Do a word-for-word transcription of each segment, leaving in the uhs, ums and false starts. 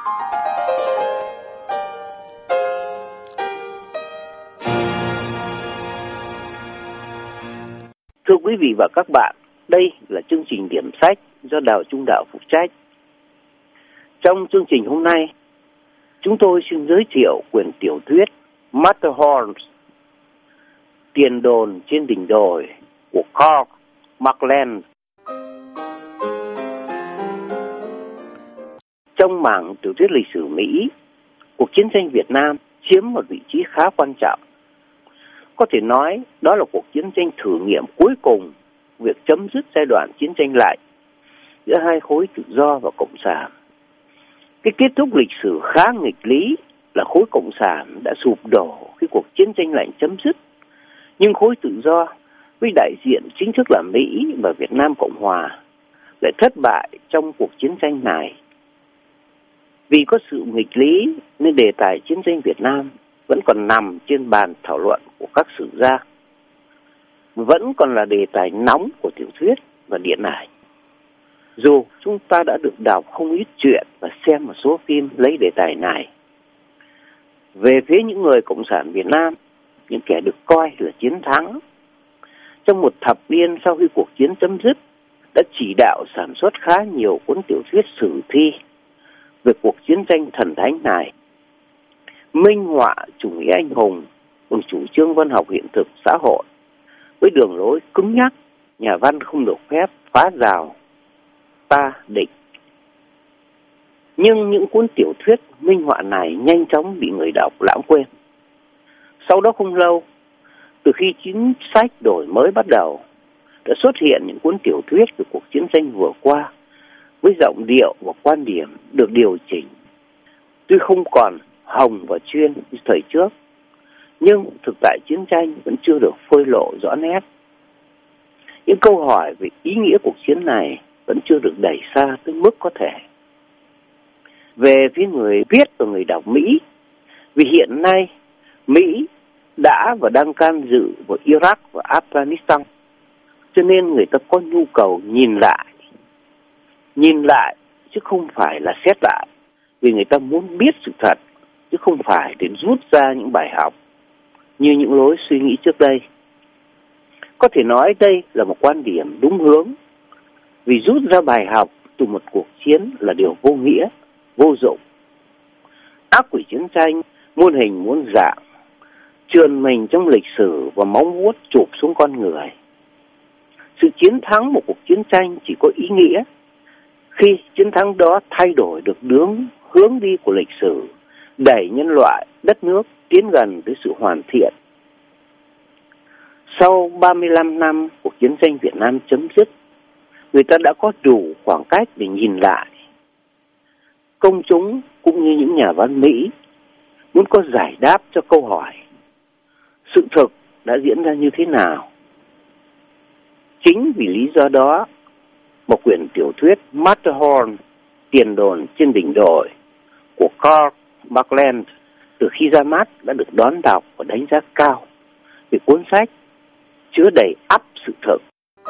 Thưa quý vị và các bạn, đây là chương trình điểm sách do Đào Trung Đạo phụ trách. Trong chương trình hôm nay, chúng tôi xin giới thiệu quyển tiểu thuyết Matterhorn, Tiền đồn trên đỉnh đồi của Karl Marland. Trong mảng tiểu thuyết lịch sử Mỹ, cuộc chiến tranh Việt Nam chiếm một vị trí khá quan trọng. Có thể nói đó là cuộc chiến tranh thử nghiệm cuối cùng, việc chấm dứt giai đoạn chiến tranh lạnh giữa hai khối tự do và cộng sản. Cái kết thúc lịch sử khá nghịch lý là khối cộng sản đã sụp đổ khi cuộc chiến tranh lạnh chấm dứt, nhưng khối tự do với đại diện chính thức là Mỹ và Việt Nam Cộng Hòa lại thất bại trong cuộc chiến tranh này. Vì có sự nghịch lý nên đề tài chiến tranh Việt Nam vẫn còn nằm trên bàn thảo luận của các sử gia, vẫn còn là đề tài nóng của tiểu thuyết và điện ảnh. Dù chúng ta đã được đọc không ít chuyện và xem một số phim lấy đề tài này. Về phía những người Cộng sản Việt Nam, những kẻ được coi là chiến thắng, trong một thập niên sau khi cuộc chiến chấm dứt, đã chỉ đạo sản xuất khá nhiều cuốn tiểu thuyết sử thi về cuộc chiến tranh thần thánh này, minh họa chủ nghĩa anh hùng bằng chủ trương văn học hiện thực xã hội với đường lối cứng nhắc, nhà văn không được phép phá rào ta địch. Nhưng những cuốn tiểu thuyết minh họa này nhanh chóng bị người đọc lãng quên. Sau đó không lâu, từ khi chính sách đổi mới bắt đầu, đã xuất hiện những cuốn tiểu thuyết về cuộc chiến tranh vừa qua với giọng điệu và quan điểm được điều chỉnh. Tuy không còn hồng và chuyên như thời trước, nhưng thực tại chiến tranh vẫn chưa được phơi lộ rõ nét. Những câu hỏi về ý nghĩa cuộc chiến này vẫn chưa được đẩy xa tới mức có thể. Về phía người viết và người đọc Mỹ, vì hiện nay Mỹ đã và đang can dự vào Iraq và Afghanistan, cho nên người ta có nhu cầu nhìn lại. Nhìn lại chứ không phải là xét lại, vì người ta muốn biết sự thật, chứ không phải để rút ra những bài học như những lối suy nghĩ trước đây. Có thể nói đây là một quan điểm đúng hướng, vì rút ra bài học từ một cuộc chiến là điều vô nghĩa, vô dụng. Ác quỷ chiến tranh, muôn hình muôn dạng, trườn mình trong lịch sử và móng vuốt chụp xuống con người. Sự chiến thắng một cuộc chiến tranh chỉ có ý nghĩa khi chiến thắng đó thay đổi được hướng, hướng đi của lịch sử, đẩy nhân loại, đất nước tiến gần tới sự hoàn thiện. Sau ba mươi lăm năm cuộc chiến tranh Việt Nam chấm dứt, người ta đã có đủ khoảng cách để nhìn lại. Công chúng cũng như những nhà văn Mỹ muốn có giải đáp cho câu hỏi sự thực đã diễn ra như thế nào. Chính vì lý do đó, một quyển tiểu thuyết Matterhorn, Tiền đồn trên đỉnh đồi của Karl Marland từ khi ra mắt đã được đón đọc và đánh giá cao vì cuốn sách chứa đầy ắp sự thực.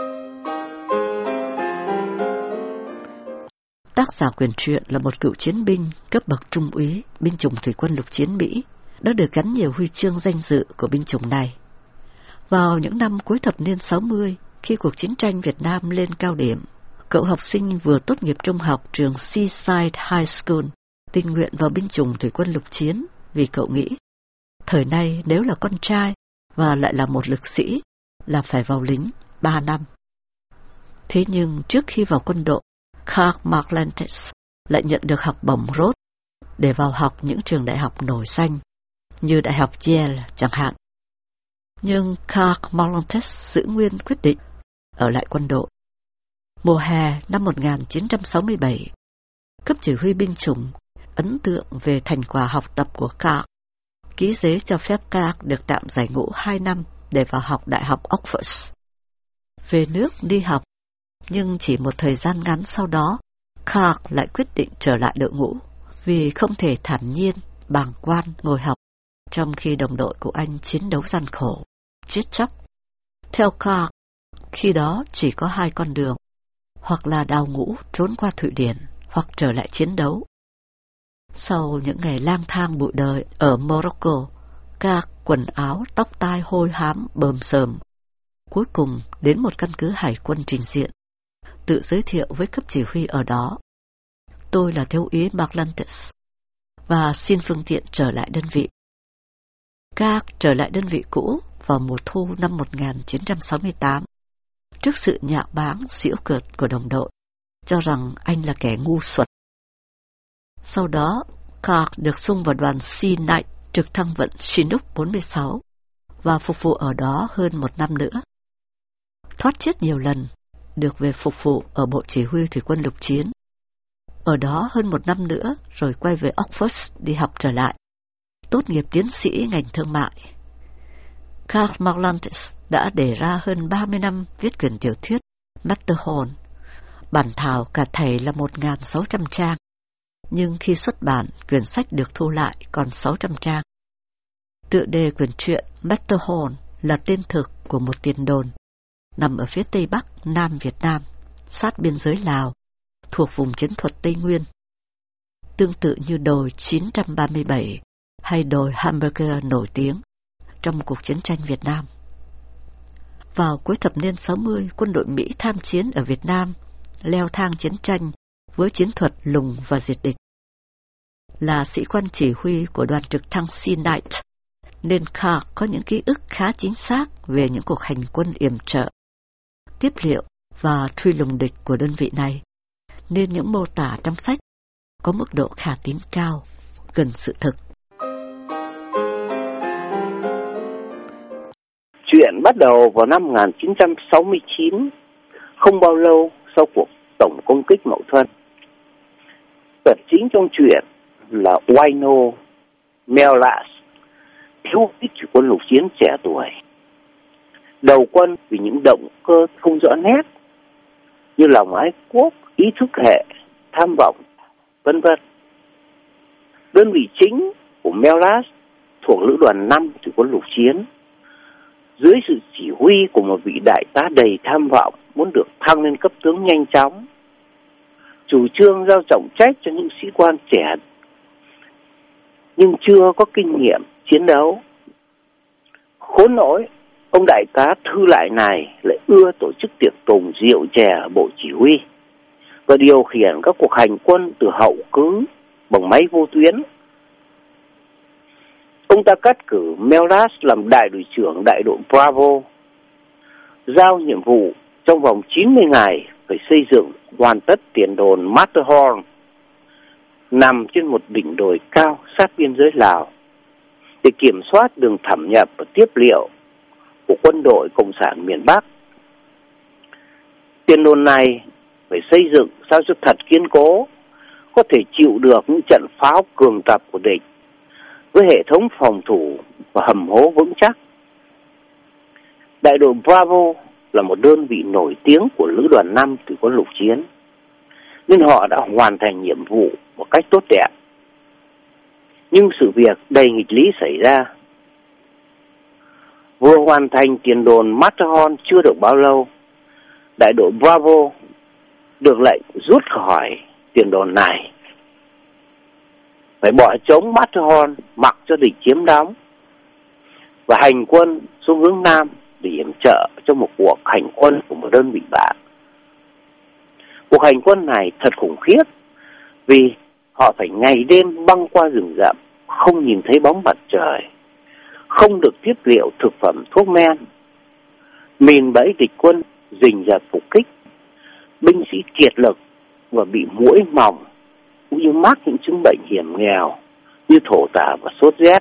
Tác giả quyển truyện là một cựu chiến binh cấp bậc trung úy binh chủng thủy quân lục chiến Mỹ, đã được gắn nhiều huy chương danh dự của binh chủng này. Vào những năm cuối thập niên sáu mươi, khi cuộc chiến tranh Việt Nam lên cao điểm, cậu học sinh vừa tốt nghiệp trung học trường Seaside High School tình nguyện vào binh chủng thủy quân lục chiến vì cậu nghĩ thời nay nếu là con trai và lại là một lực sĩ là phải vào lính ba năm. Thế nhưng trước khi vào quân đội, Karl Marland lại nhận được học bổng Rhodes để vào học những trường đại học nổi danh như Đại học Yale chẳng hạn. Nhưng Karl Marland giữ nguyên quyết định ở lại quân đội. Mùa hè năm một nghìn chín trăm sáu mươi bảy, cấp chỉ huy binh chủng ấn tượng về thành quả học tập của Karl, ký giấy cho phép Karl được tạm giải ngũ hai năm để vào học Đại học Oxford. Về nước đi học, nhưng chỉ một thời gian ngắn sau đó, Karl lại quyết định trở lại đội ngũ vì không thể thản nhiên, bàng quan ngồi học trong khi đồng đội của anh chiến đấu gian khổ, chết chóc. Theo Karl, khi đó chỉ có hai con đường, hoặc là đào ngũ trốn qua Thụy Điển, hoặc trở lại chiến đấu. Sau những ngày lang thang bụi đời ở Morocco, các quần áo, tóc tai hôi hám, bờm sờm, cuối cùng đến một căn cứ hải quân trình diện, tự giới thiệu với cấp chỉ huy ở đó. Tôi là thiếu úy Marlantes và xin phương tiện trở lại đơn vị. Các trở lại đơn vị cũ vào mùa thu năm một nghìn chín trăm sáu mươi tám, trước sự nhạo báng giễu cợt của đồng đội, cho rằng anh là kẻ ngu xuẩn. Sau đó, Clark được xung vào đoàn Sea Knight trực thăng vận Chinook bốn mươi sáu và phục vụ ở đó hơn một năm nữa. Thoát chết nhiều lần, được về phục vụ ở Bộ Chỉ huy Thủy quân lục chiến. Ở đó hơn một năm nữa rồi quay về Oxford đi học trở lại, tốt nghiệp tiến sĩ ngành thương mại. Karl Marlantes đã để ra hơn ba mươi năm viết quyển tiểu thuyết Matterhorn. Bản thảo cả thảy là một nghìn sáu trăm trang, nhưng khi xuất bản, quyển sách được thu lại còn sáu trăm trang. Tựa đề quyển truyện Matterhorn là tên thực của một tiền đồn nằm ở phía tây bắc Nam Việt Nam, sát biên giới Lào, thuộc vùng chiến thuật Tây Nguyên, tương tự như đồi chín trăm ba mươi bảy hay đồi Hamburger nổi tiếng trong cuộc chiến tranh Việt Nam. Vào cuối thập niên sáu mươi, quân đội Mỹ tham chiến ở Việt Nam, leo thang chiến tranh với chiến thuật lùng và diệt địch. Là sĩ quan chỉ huy của đoàn trực thăng Sea Knight, nên Carr có những ký ức khá chính xác về những cuộc hành quân yểm trợ, tiếp liệu và truy lùng địch của đơn vị này, nên những mô tả trong sách có mức độ khả tín cao, gần sự thực. Chuyện bắt đầu vào năm một nghìn chín trăm sáu mươi chín, không bao lâu sau cuộc tổng công kích Mậu Thân. Vật chính trong chuyện là Waino Melas, thiếu úy thủy quân lục chiến trẻ tuổi, đầu quân vì những động cơ không rõ nét như lòng ái quốc, ý thức hệ, tham vọng, vân vân. Đơn vị chính của Melas thuộc lữ đoàn năm thủy quân lục chiến, dưới sự chỉ huy của một vị đại tá đầy tham vọng muốn được thăng lên cấp tướng nhanh chóng, chủ trương giao trọng trách cho những sĩ quan trẻ nhưng chưa có kinh nghiệm chiến đấu. Khốn nỗi, ông đại tá thư lại này lại ưa tổ chức tiệc tùng rượu chè ở bộ chỉ huy và điều khiển các cuộc hành quân từ hậu cứ bằng máy vô tuyến. Ông ta cắt cử Melas làm đại đội trưởng đại đội Bravo, giao nhiệm vụ trong vòng chín mươi ngày phải xây dựng hoàn tất tiền đồn Matterhorn, nằm trên một đỉnh đồi cao sát biên giới Lào, để kiểm soát đường thẩm nhập và tiếp liệu của quân đội Cộng sản miền Bắc. Tiền đồn này phải xây dựng sao cho thật kiên cố, có thể chịu được những trận pháo cường tập của địch, với hệ thống phòng thủ và hầm hố vững chắc. Đại đội Bravo là một đơn vị nổi tiếng của lữ đoàn năm thủy quân lục chiến, nên họ đã hoàn thành nhiệm vụ một cách tốt đẹp. Nhưng sự việc đầy nghịch lý xảy ra. Vừa hoàn thành tiền đồn Matterhorn chưa được bao lâu, đại đội Bravo được lệnh rút khỏi tiền đồn này, phải bỏ trống Matterhorn mặc cho địch chiếm đóng và hành quân xuống hướng Nam để yểm trợ cho một cuộc hành quân của một đơn vị bạn. Cuộc hành quân này thật khủng khiếp vì họ phải ngày đêm băng qua rừng rậm, không nhìn thấy bóng mặt trời, không được tiếp liệu thực phẩm thuốc men, mìn bẫy địch quân rình rập phục kích, binh sĩ kiệt lực và bị muỗi mòng cũng như mắc những chứng bệnh hiểm nghèo như thổ tả và sốt rét.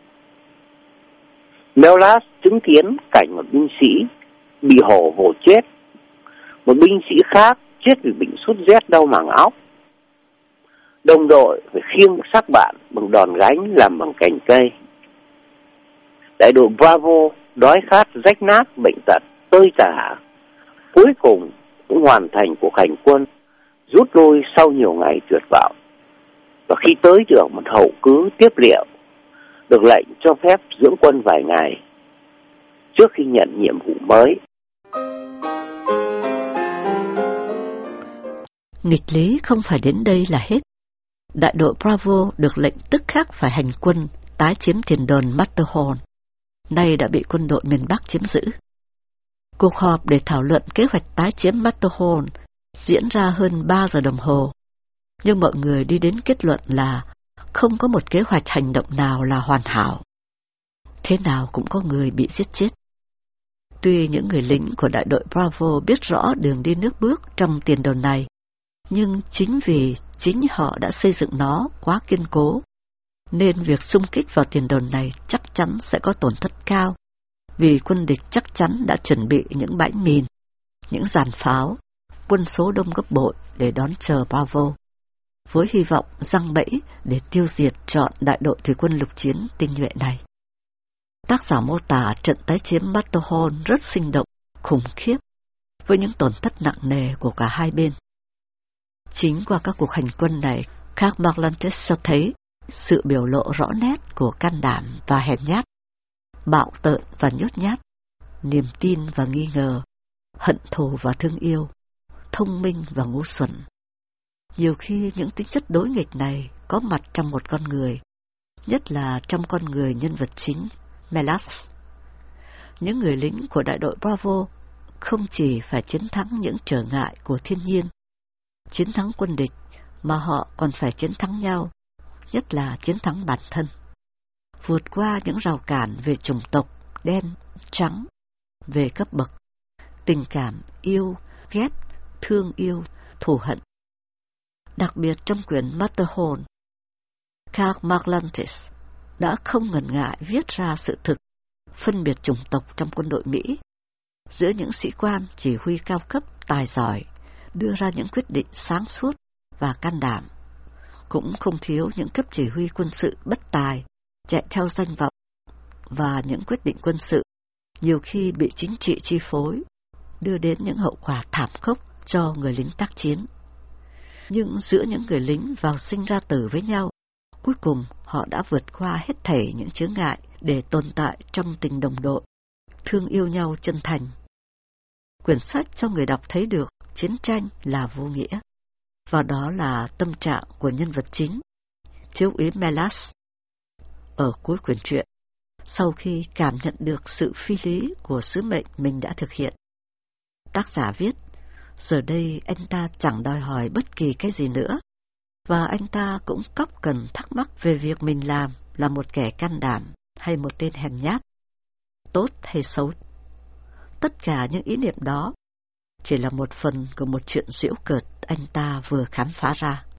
Melas chứng kiến cảnh một binh sĩ bị hổ vồ chết, một binh sĩ khác chết vì bệnh sốt rét đau màng óc. Đồng đội phải khiêng xác bạn bằng đòn gánh làm bằng cành cây. Đại đội Bravo đói khát rách nát bệnh tật tơi tả, cuối cùng cũng hoàn thành cuộc hành quân rút lui sau nhiều ngày tuyệt vọng. Và khi tới được một hậu cứ tiếp liệu, được lệnh cho phép dưỡng quân vài ngày trước khi nhận nhiệm vụ mới. Nghịch lý không phải đến đây là hết. đại đội Bravo được lệnh tức khắc phải hành quân tái chiếm tiền đồn Matterhorn, nay đã bị quân đội miền Bắc chiếm giữ. Cuộc họp để thảo luận kế hoạch tái chiếm Matterhorn diễn ra hơn ba giờ đồng hồ, nhưng mọi người đi đến kết luận là không có một kế hoạch hành động nào là hoàn hảo. Thế nào cũng có người bị giết chết. Tuy những người lính của đại đội Bravo biết rõ đường đi nước bước trong tiền đồn này, nhưng chính vì chính họ đã xây dựng nó quá kiên cố, nên việc xung kích vào tiền đồn này chắc chắn sẽ có tổn thất cao, vì quân địch chắc chắn đã chuẩn bị những bãi mìn, những giàn pháo, quân số đông gấp bội để đón chờ Bravo, với hy vọng giăng bẫy để tiêu diệt trọn đại đội thủy quân lục chiến tinh nhuệ này. Tác giả mô tả trận tái chiếm Matterhorn rất sinh động, khủng khiếp, với những tổn thất nặng nề của cả hai bên. Chính qua các cuộc hành quân này, các Maglantes cho thấy sự biểu lộ rõ nét của can đảm và hèn nhát, bạo tợn và nhút nhát, niềm tin và nghi ngờ, hận thù và thương yêu, thông minh và ngu xuẩn. Nhiều khi những tính chất đối nghịch này có mặt trong một con người, nhất là trong con người nhân vật chính, Melas. Những người lính của đại đội Bravo không chỉ phải chiến thắng những trở ngại của thiên nhiên, chiến thắng quân địch, mà họ còn phải chiến thắng nhau, nhất là chiến thắng bản thân. Vượt qua những rào cản về chủng tộc, đen, trắng, về cấp bậc, tình cảm, yêu, ghét, thương yêu, thù hận. Đặc biệt trong quyển Matterhorn, Karl Maglantes đã không ngần ngại viết ra sự thực, phân biệt chủng tộc trong quân đội Mỹ, giữa những sĩ quan chỉ huy cao cấp tài giỏi, đưa ra những quyết định sáng suốt và can đảm. Cũng không thiếu những cấp chỉ huy quân sự bất tài, chạy theo danh vọng, và những quyết định quân sự nhiều khi bị chính trị chi phối, đưa đến những hậu quả thảm khốc cho người lính tác chiến. Nhưng giữa những người lính vào sinh ra tử với nhau, cuối cùng họ đã vượt qua hết thảy những chướng ngại để tồn tại trong tình đồng đội, thương yêu nhau chân thành. Quyển sách cho người đọc thấy được chiến tranh là vô nghĩa, và đó là tâm trạng của nhân vật chính, thiếu úy Melas. Ở cuối quyển truyện, sau khi cảm nhận được sự phi lý của sứ mệnh mình đã thực hiện, tác giả viết, giờ đây anh ta chẳng đòi hỏi bất kỳ cái gì nữa, và anh ta cũng cóc cần thắc mắc về việc mình làm là một kẻ can đảm hay một tên hèn nhát, tốt hay xấu. Tất cả những ý niệm đó chỉ là một phần của một chuyện giễu cợt anh ta vừa khám phá ra.